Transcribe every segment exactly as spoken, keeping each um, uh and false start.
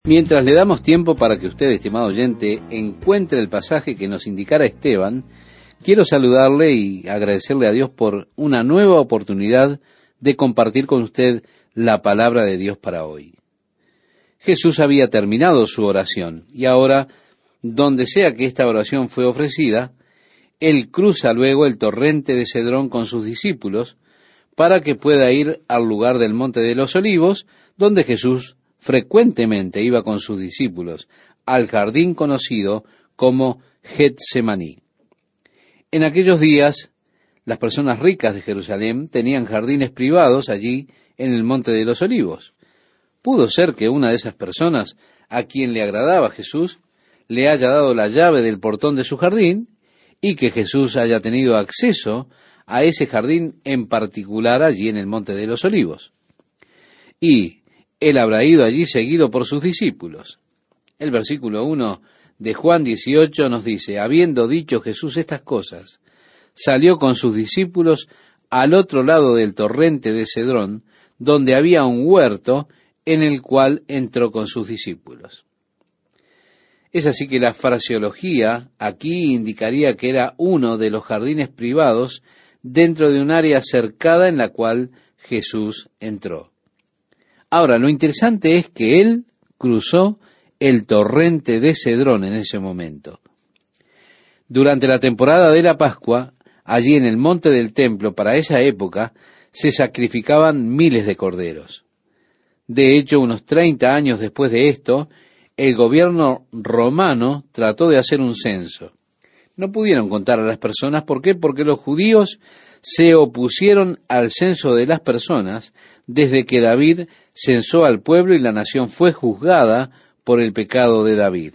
Mientras le damos tiempo para que usted, estimado oyente, encuentre el pasaje que nos indicara Esteban, quiero saludarle y agradecerle a Dios por una nueva oportunidad de compartir con usted la palabra de Dios para hoy. Jesús había terminado su oración y ahora, donde sea que esta oración fue ofrecida, Él cruza luego el torrente de Cedrón con sus discípulos para que pueda ir al lugar del Monte de los Olivos, donde Jesús frecuentemente iba con sus discípulos, al jardín conocido como Getsemaní. En aquellos días, las personas ricas de Jerusalén tenían jardines privados allí en el Monte de los Olivos. Pudo ser que una de esas personas, a quien le agradaba Jesús, le haya dado la llave del portón de su jardín y que Jesús haya tenido acceso a ese jardín en particular allí en el Monte de los Olivos. Y Él habrá ido allí seguido por sus discípulos. El versículo uno de Juan dieciocho nos dice: habiendo dicho Jesús estas cosas, salió con sus discípulos al otro lado del torrente de Cedrón, donde había un huerto en el cual entró con sus discípulos. Es así que la fraseología aquí indicaría que era uno de los jardines privados dentro de un área cercada en la cual Jesús entró. Ahora, lo interesante es que Él cruzó el torrente de Cedrón en ese momento. Durante la temporada de la Pascua, allí en el monte del templo, para esa época, se sacrificaban miles de corderos. De hecho, unos treinta años después de esto, el gobierno romano trató de hacer un censo. No pudieron contar a las personas. ¿Por qué? Porque los judíos se opusieron al censo de las personas desde que David censó al pueblo y la nación fue juzgada por el pecado de David.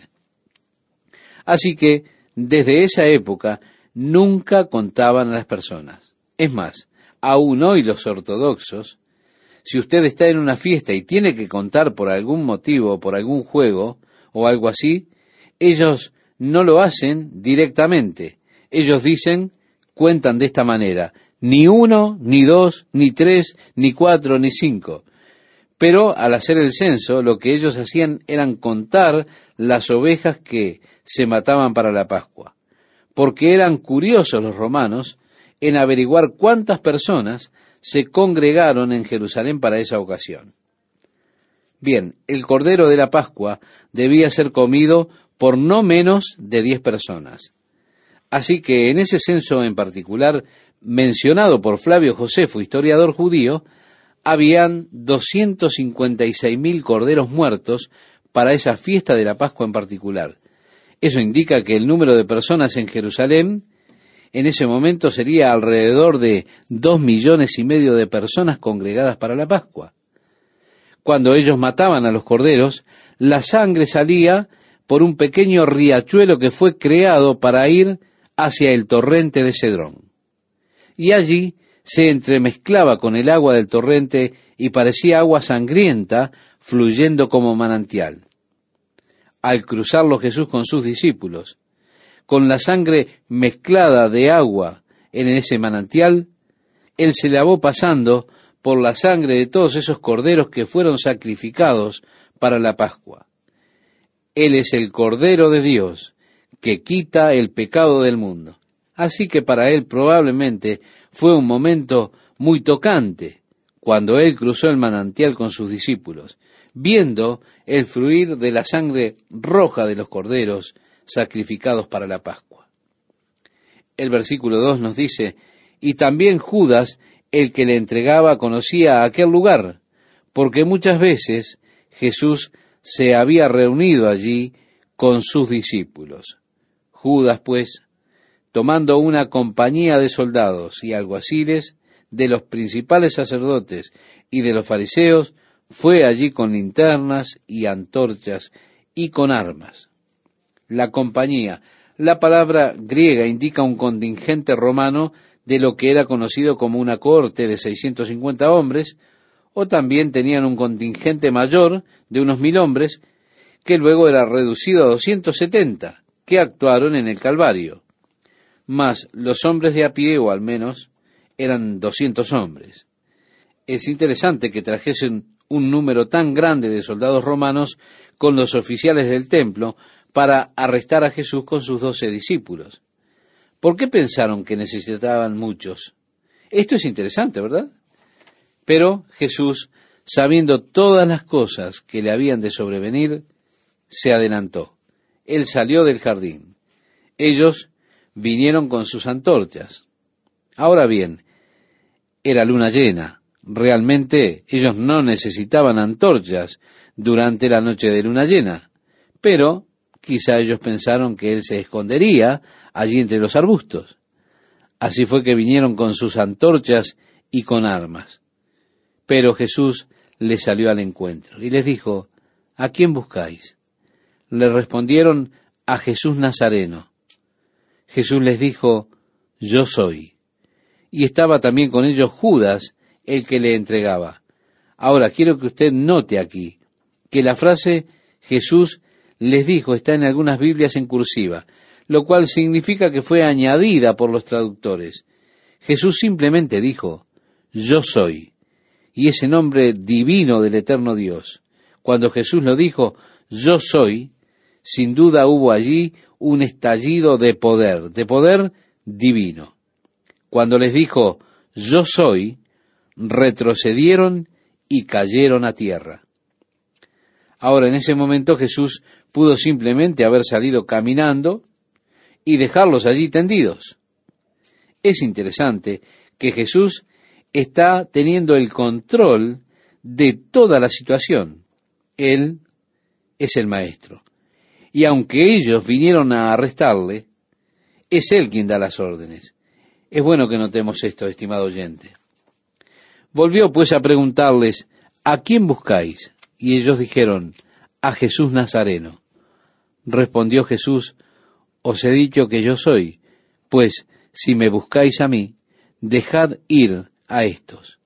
Así que, desde esa época, nunca contaban a las personas. Es más, aún hoy los ortodoxos, si usted está en una fiesta y tiene que contar por algún motivo, por algún juego o algo así, ellos no lo hacen directamente. Ellos dicen, cuentan de esta manera: ni uno, ni dos, ni tres, ni cuatro, ni cinco. Pero al hacer el censo, lo que ellos hacían eran contar las ovejas que se mataban para la Pascua, porque eran curiosos los romanos en averiguar cuántas personas se congregaron en Jerusalén para esa ocasión. Bien, el Cordero de la Pascua debía ser comido por no menos de diez personas. Así que en ese censo en particular, mencionado por Flavio Josefo, historiador judío, habían doscientos cincuenta y seis mil corderos muertos para esa fiesta de la Pascua en particular. Eso indica que el número de personas en Jerusalén en ese momento sería alrededor de dos millones y medio de personas congregadas para la Pascua. Cuando ellos mataban a los corderos, la sangre salía por un pequeño riachuelo que fue creado para ir hacia el torrente de Cedrón. Y allí se entremezclaba con el agua del torrente y parecía agua sangrienta fluyendo como manantial. Al cruzarlo Jesús con sus discípulos, con la sangre mezclada de agua en ese manantial, Él se lavó pasando por la sangre de todos esos corderos que fueron sacrificados para la Pascua. Él es el Cordero de Dios que quita el pecado del mundo. Así que para Él probablemente fue un momento muy tocante cuando Él cruzó el manantial con sus discípulos, viendo el fluir de la sangre roja de los corderos sacrificados para la Pascua. El versículo dos nos dice: y también Judas, el que le entregaba, conocía aquel lugar, porque muchas veces Jesús se había reunido allí con sus discípulos. Judas, pues, tomando una compañía de soldados y alguaciles, de los principales sacerdotes y de los fariseos, fue allí con linternas y antorchas y con armas. La compañía, la palabra griega indica un contingente romano de lo que era conocido como una cohorte de seiscientos cincuenta hombres, o también tenían un contingente mayor de unos mil hombres, que luego era reducido a doscientos setenta, que actuaron en el Calvario. Mas los hombres de a pie, o al menos, eran doscientos hombres. Es interesante que trajesen un número tan grande de soldados romanos con los oficiales del templo para arrestar a Jesús con sus doce discípulos. ¿Por qué pensaron que necesitaban muchos? Esto es interesante, ¿verdad? Pero Jesús, sabiendo todas las cosas que le habían de sobrevenir, se adelantó. Él salió del jardín. Ellos vinieron con sus antorchas. Ahora bien, era luna llena. Realmente ellos no necesitaban antorchas durante la noche de luna llena, pero quizá ellos pensaron que él se escondería allí entre los arbustos. Así fue que vinieron con sus antorchas y con armas. Pero Jesús les salió al encuentro y les dijo, ¿a quién buscáis? Le respondieron, a Jesús Nazareno. Jesús les dijo, yo soy. Y estaba también con ellos Judas, el que le entregaba. Ahora, quiero que usted note aquí que la frase Jesús les dijo está en algunas Biblias en cursiva, lo cual significa que fue añadida por los traductores. Jesús simplemente dijo, yo soy, y ese nombre divino del eterno Dios. Cuando Jesús lo dijo, yo soy, sin duda hubo allí un estallido de poder, de poder divino. Cuando les dijo, yo soy, retrocedieron y cayeron a tierra. Ahora, en ese momento Jesús pudo simplemente haber salido caminando y dejarlos allí tendidos. Es interesante que Jesús está teniendo el control de toda la situación. Él es el maestro. Y aunque ellos vinieron a arrestarle, es Él quien da las órdenes. Es bueno que notemos esto, estimado oyente. Volvió pues a preguntarles, ¿a quién buscáis? Y ellos dijeron, a Jesús Nazareno. Respondió Jesús, os he dicho que yo soy, pues si me buscáis a mí, dejad ir a estos.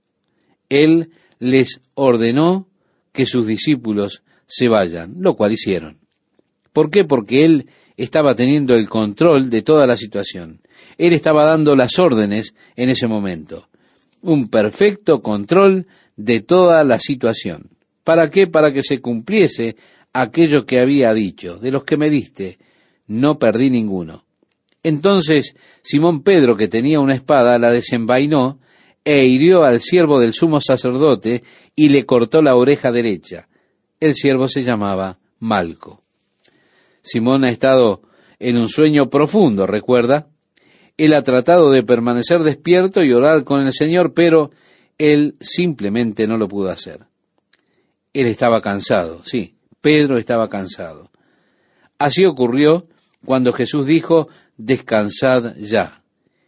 Él les ordenó que sus discípulos se vayan, lo cual hicieron. ¿Por qué? Porque Él estaba teniendo el control de toda la situación. Él estaba dando las órdenes en ese momento. Un perfecto control de toda la situación. ¿Para qué? Para que se cumpliese aquello que había dicho. De los que me diste, no perdí ninguno. Entonces Simón Pedro, que tenía una espada, la desenvainó e hirió al siervo del sumo sacerdote y le cortó la oreja derecha. El siervo se llamaba Malco. Simón ha estado en un sueño profundo, ¿recuerda? Él ha tratado de permanecer despierto y orar con el Señor, pero él simplemente no lo pudo hacer. Él estaba cansado, sí, Pedro estaba cansado. Así ocurrió cuando Jesús dijo, descansad ya.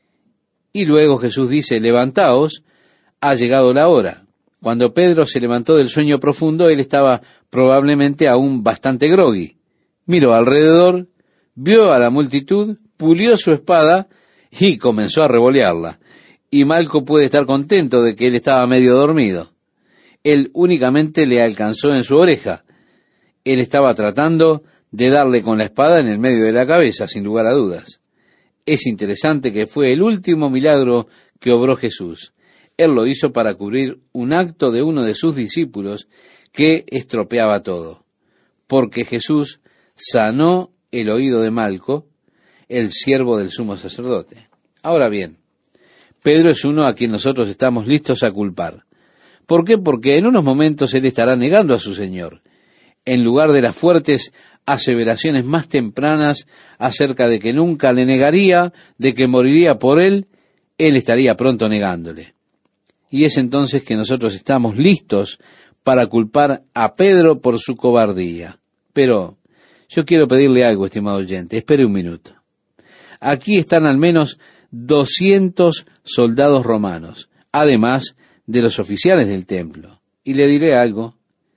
Y luego Jesús dice, levantaos, ha llegado la hora. Cuando Pedro se levantó del sueño profundo, él estaba probablemente aún bastante groggy. Miró alrededor, vio a la multitud, pulió su espada y comenzó a revolearla. Y Malco puede estar contento de que él estaba medio dormido. Él únicamente le alcanzó en su oreja. Él estaba tratando de darle con la espada en el medio de la cabeza, sin lugar a dudas. Es interesante que fue el último milagro que obró Jesús. Él lo hizo para cubrir un acto de uno de sus discípulos que estropeaba todo. Porque Jesús sanó el oído de Malco, el siervo del sumo sacerdote. Ahora bien, Pedro es uno a quien nosotros estamos listos a culpar. ¿Por qué? Porque en unos momentos él estará negando a su Señor. En lugar de las fuertes aseveraciones más tempranas acerca de que nunca le negaría, de que moriría por él, él estaría pronto negándole. Y es entonces que nosotros estamos listos para culpar a Pedro por su cobardía. Pero yo quiero pedirle algo, estimado oyente, espere un minuto. Aquí están al menos doscientos soldados romanos, además de los oficiales del templo. Y le diré algo.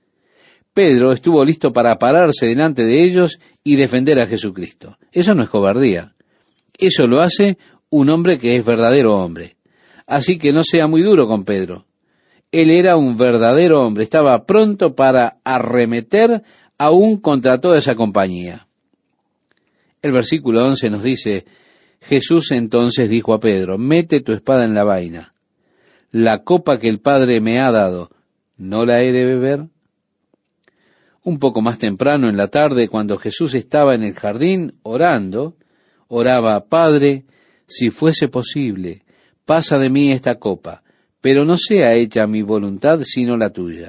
Pedro estuvo listo para pararse delante de ellos y defender a Jesucristo. Eso no es cobardía. Eso lo hace un hombre que es verdadero hombre. Así que no sea muy duro con Pedro. Él era un verdadero hombre. Estaba pronto para arremeter aún contra toda esa compañía. El versículo once nos dice, Jesús entonces dijo a Pedro, mete tu espada en la vaina. La copa que el Padre me ha dado, ¿no la he de beber? Un poco más temprano en la tarde, cuando Jesús estaba en el jardín orando, oraba: Padre, si fuese posible, pasa de mí esta copa, pero no sea hecha mi voluntad sino la tuya.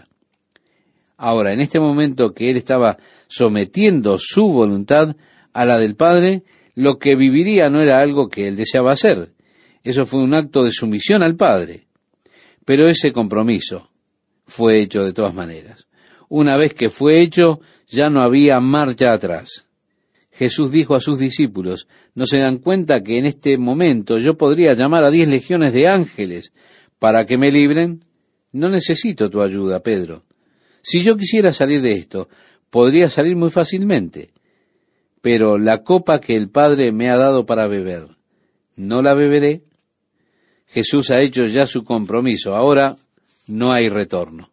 Ahora, en este momento que él estaba sometiendo su voluntad a la del Padre, lo que viviría no era algo que él deseaba hacer. Eso fue un acto de sumisión al Padre. Pero ese compromiso fue hecho de todas maneras. Una vez que fue hecho, ya no había marcha atrás. Jesús dijo a sus discípulos: ¿no se dan cuenta que en este momento yo podría llamar a diez legiones de ángeles para que me libren? No necesito tu ayuda, Pedro. Si yo quisiera salir de esto, podría salir muy fácilmente. Pero la copa que el Padre me ha dado para beber, ¿no la beberé? Jesús ha hecho ya su compromiso. Ahora no hay retorno.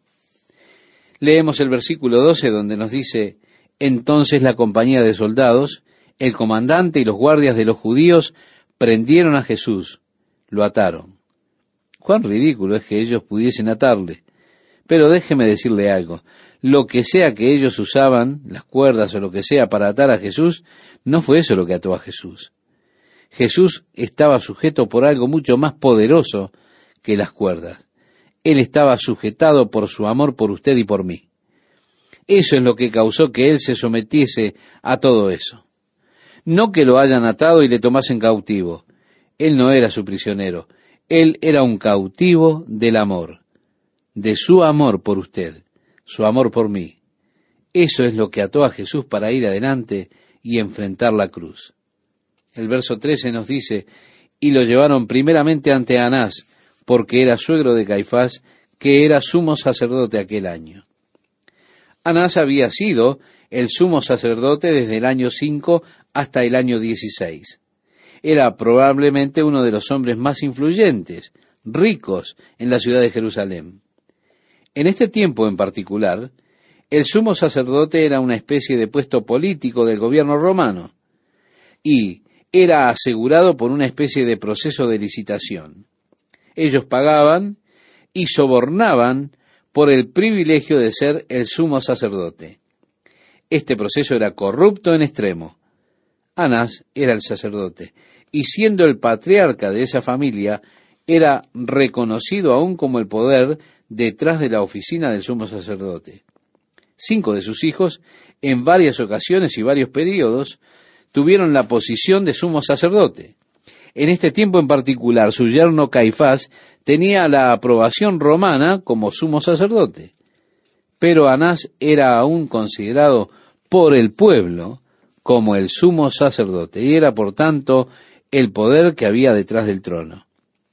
Leemos el versículo doce, donde nos dice: entonces la compañía de soldados, el comandante y los guardias de los judíos prendieron a Jesús, lo ataron. Cuán ridículo es que ellos pudiesen atarle. Pero déjeme decirle algo: lo que sea que ellos usaban, las cuerdas o lo que sea para atar a Jesús, no fue eso lo que ató a Jesús. Jesús estaba sujeto por algo mucho más poderoso que las cuerdas. Él estaba sujetado por su amor por usted y por mí. Eso es lo que causó que él se sometiese a todo eso. No que lo hayan atado y le tomasen cautivo. Él no era su prisionero. Él era un cautivo del amor, de su amor por usted, su amor por mí. Eso es lo que ató a Jesús para ir adelante y enfrentar la cruz. El verso trece nos dice: y lo llevaron primeramente ante Anás, porque era suegro de Caifás, que era sumo sacerdote aquel año. Anás había sido el sumo sacerdote desde el año cinco hasta el año dieciséis. Era probablemente uno de los hombres más influyentes, ricos en la ciudad de Jerusalén. En este tiempo en particular, el sumo sacerdote era una especie de puesto político del gobierno romano y era asegurado por una especie de proceso de licitación. Ellos pagaban y sobornaban por el privilegio de ser el sumo sacerdote. Este proceso era corrupto en extremo. Anás era el sacerdote, y siendo el patriarca de esa familia, era reconocido aún como el poder detrás de la oficina del sumo sacerdote. Cinco de sus hijos, en varias ocasiones y varios períodos, tuvieron la posición de sumo sacerdote. En este tiempo en particular, su yerno Caifás tenía la aprobación romana como sumo sacerdote, pero Anás era aún considerado por el pueblo como el sumo sacerdote, y era por tanto el poder que había detrás del trono.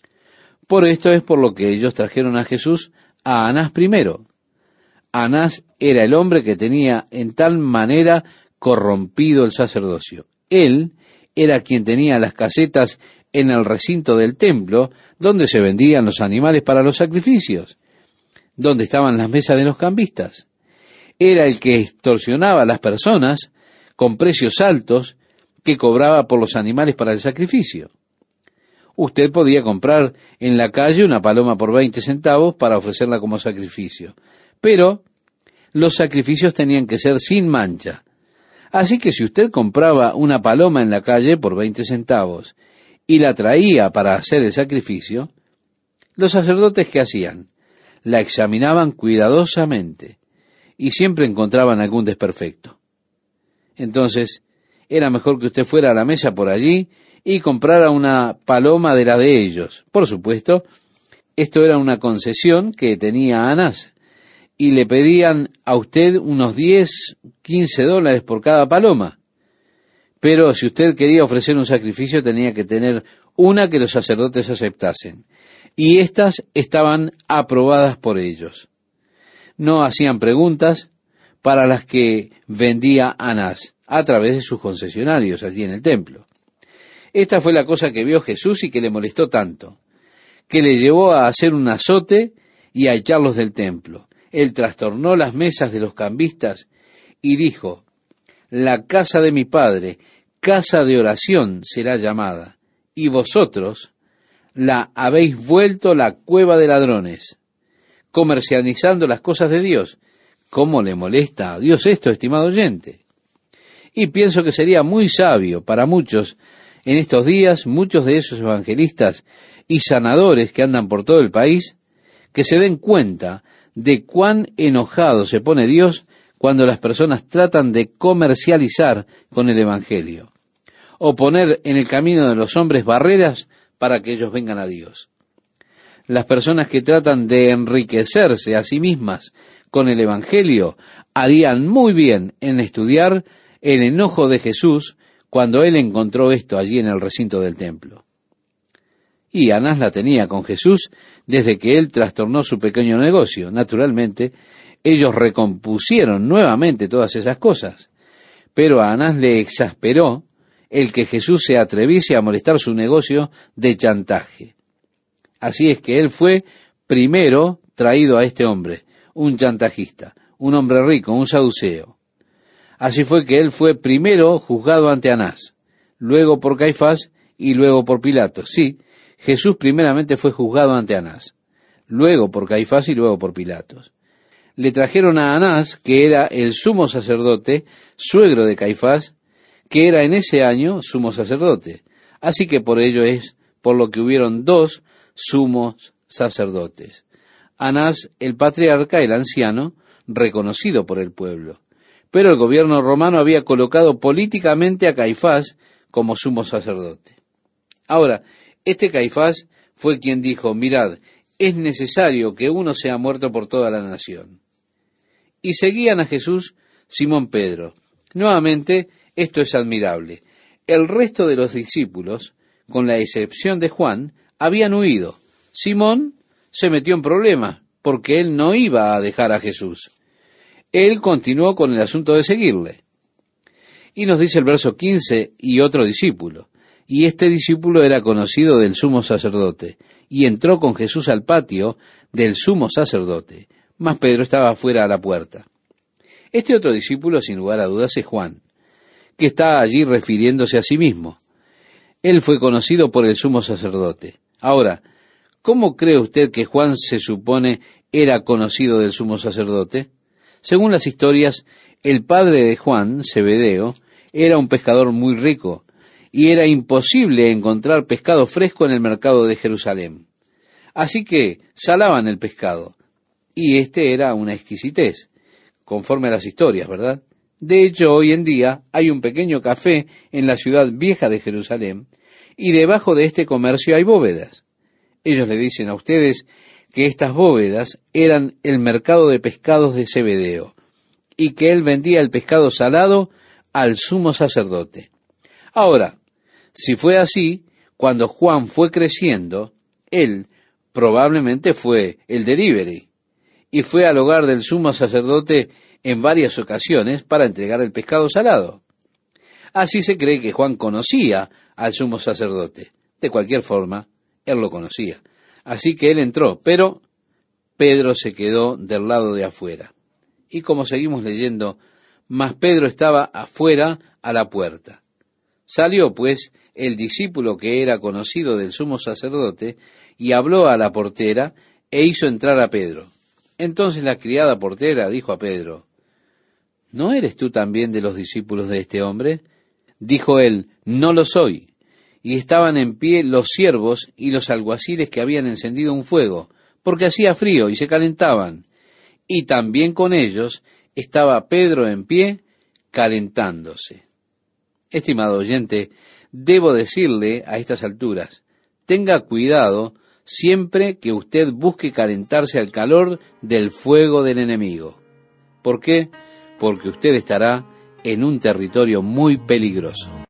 Por esto es por lo que ellos trajeron a Jesús a Anás primero. Anás era el hombre que tenía en tal manera corrompido el sacerdocio. Él era quien tenía las casetas en el recinto del templo, donde se vendían los animales para los sacrificios, donde estaban las mesas de los cambistas. Era el que extorsionaba a las personas con precios altos que cobraba por los animales para el sacrificio. Usted podía comprar en la calle una paloma por veinte centavos para ofrecerla como sacrificio, pero los sacrificios tenían que ser sin mancha. Así que si usted compraba una paloma en la calle por veinte centavos y la traía para hacer el sacrificio, los sacerdotes, ¿qué hacían? La examinaban cuidadosamente y siempre encontraban algún desperfecto. Entonces, era mejor que usted fuera a la mesa por allí y comprara una paloma de la de ellos. Por supuesto, esto era una concesión que tenía Anás, y le pedían a usted unos diez, quince dólares por cada paloma. Pero si usted quería ofrecer un sacrificio, tenía que tener una que los sacerdotes aceptasen, y éstas estaban aprobadas por ellos. No hacían preguntas para las que vendía Anás a través de sus concesionarios allí en el templo. Esta fue la cosa que vio Jesús y que le molestó tanto, que le llevó a hacer un azote y a echarlos del templo. Él trastornó las mesas de los cambistas y dijo: la casa de mi Padre, casa de oración será llamada, y vosotros la habéis vuelto la cueva de ladrones. comercializando las cosas de Dios. ¿Cómo le molesta a Dios esto, estimado oyente? Y pienso que sería muy sabio para muchos en estos días, muchos de esos evangelistas y sanadores que andan por todo el país, que se den cuenta de cuán enojado se pone Dios cuando las personas tratan de comercializar con el Evangelio, o poner en el camino de los hombres barreras para que ellos vengan a Dios. Las personas que tratan de enriquecerse a sí mismas con el Evangelio harían muy bien en estudiar el enojo de Jesús cuando él encontró esto allí en el recinto del templo. Y Anás la tenía con Jesús desde que él trastornó su pequeño negocio. Naturalmente, ellos recompusieron nuevamente todas esas cosas, pero a Anás le exasperó el que Jesús se atreviese a molestar su negocio de chantaje. Así es que él fue primero traído a este hombre, un chantajista, un hombre rico, un saduceo. Así fue que él fue primero juzgado ante Anás, luego por Caifás y luego por Pilato. Sí, Jesús primeramente fue juzgado ante Anás, luego por Caifás y luego por Pilatos. Le trajeron a Anás, que era el sumo sacerdote, suegro de Caifás, que era en ese año sumo sacerdote. Así que por ello es por lo que hubieron dos sumos sacerdotes. Anás, el patriarca, el anciano, reconocido por el pueblo. Pero el gobierno romano había colocado políticamente a Caifás como sumo sacerdote. Ahora, este Caifás fue quien dijo, mirad, es necesario que uno sea muerto por toda la nación. Y seguían a Jesús Simón Pedro. Nuevamente, esto es admirable. El resto de los discípulos, con la excepción de Juan, habían huido. Simón se metió en problemas, porque él no iba a dejar a Jesús. Él continuó con el asunto de seguirle. Y nos dice el verso quince, y otro discípulo. Y este discípulo era conocido del sumo sacerdote, y entró con Jesús al patio del sumo sacerdote, mas Pedro estaba fuera a la puerta. Este otro discípulo, sin lugar a dudas, es Juan, que está allí refiriéndose a sí mismo. Él fue conocido por el sumo sacerdote. Ahora, ¿cómo cree usted que Juan se supone era conocido del sumo sacerdote? Según las historias, el padre de Juan, Zebedeo, era un pescador muy rico, y era imposible encontrar pescado fresco en el mercado de Jerusalén. Así que salaban el pescado, y este era una exquisitez, conforme a las historias, ¿verdad? De hecho, hoy en día hay un pequeño café en la ciudad vieja de Jerusalén, y debajo de este comercio hay bóvedas. Ellos le dicen a ustedes que estas bóvedas eran el mercado de pescados de Zebedeo, y que él vendía el pescado salado al sumo sacerdote. Ahora, si fue así, cuando Juan fue creciendo, él probablemente fue el delivery, y fue al hogar del sumo sacerdote en varias ocasiones para entregar el pescado salado. Así se cree que Juan conocía al sumo sacerdote. De cualquier forma, él lo conocía. Así que él entró, pero Pedro se quedó del lado de afuera. Y como seguimos leyendo, mas Pedro estaba afuera a la puerta. Salió, pues, el discípulo que era conocido del sumo sacerdote, y habló a la portera, e hizo entrar a Pedro. Entonces la criada portera dijo a Pedro, ¿no eres tú también de los discípulos de este hombre? Dijo él, no lo soy. Y estaban en pie los siervos y los alguaciles que habían encendido un fuego, porque hacía frío y se calentaban. Y también con ellos estaba Pedro en pie, calentándose. Estimado oyente, debo decirle a estas alturas, tenga cuidado siempre que usted busque calentarse al calor del fuego del enemigo. ¿Por qué? Porque usted estará en un territorio muy peligroso.